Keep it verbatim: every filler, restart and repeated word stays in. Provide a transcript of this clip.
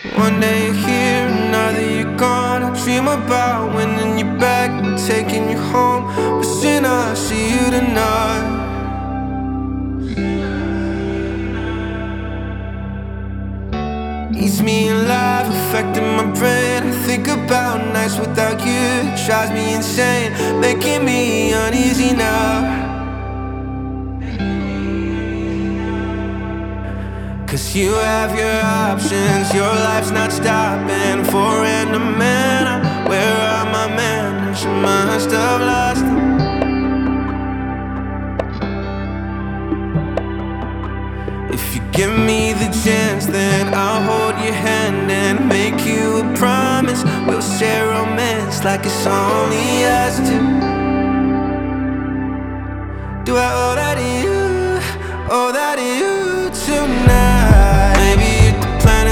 One day you're here, another you're gone. I dream about winning you back and taking you home. Wishing I see you tonight. Eats me alive, affecting my brain. I think about nights without you, it drives me insane, making me uneasy now. Cause you have your options, your life's not stopping. For random man, where are my manners? You must have lost them. If you give me the chance, then I'll hold your hand and make you a promise. We'll share romance like it's only us two. Do I owe that?